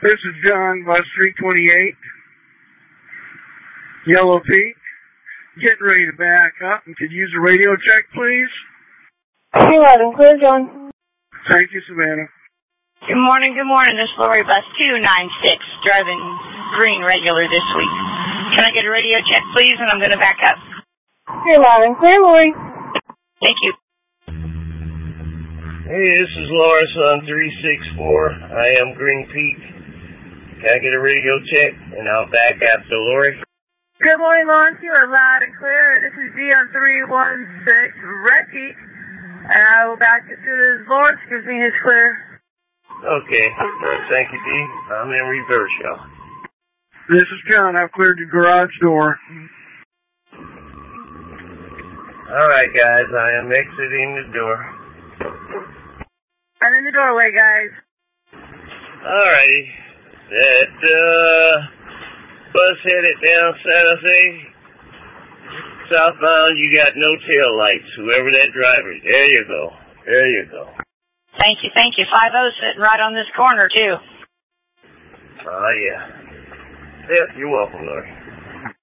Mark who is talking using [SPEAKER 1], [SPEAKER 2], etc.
[SPEAKER 1] This is John, bus 328, Yellow Peak. Getting ready to back up and could use a radio check, please.
[SPEAKER 2] Hey, Robin, clear, John.
[SPEAKER 1] Thank you, Savannah.
[SPEAKER 3] Good morning. This is Lori, bus 296, driving green regular this week. Can I get a radio check, please? And I'm going to back up.
[SPEAKER 2] Hey, Robin, clear, Lori.
[SPEAKER 3] Thank you.
[SPEAKER 4] Hey, this is Lawrence on 364. I am Green Peak. Can I get a radio check? And I'll back up to Lori.
[SPEAKER 5] Good morning, Lawrence. You are loud and clear. This is G on 316, Red Peak. And I will back as soon as Lawrence gives me his clear.
[SPEAKER 4] Okay. Thank you, D. I'm in reverse, y'all.
[SPEAKER 1] This is John. I've cleared the garage door.
[SPEAKER 4] All right, guys. I am exiting the door.
[SPEAKER 5] I'm in the doorway, guys.
[SPEAKER 4] All righty. That bus headed down Santa Fe. Southbound, you got no tail lights. Whoever that driver is. There you go. There you go.
[SPEAKER 3] Thank you. 5-0 sitting right on this corner, too.
[SPEAKER 4] Oh, yeah. Yeah, you're welcome, Lori.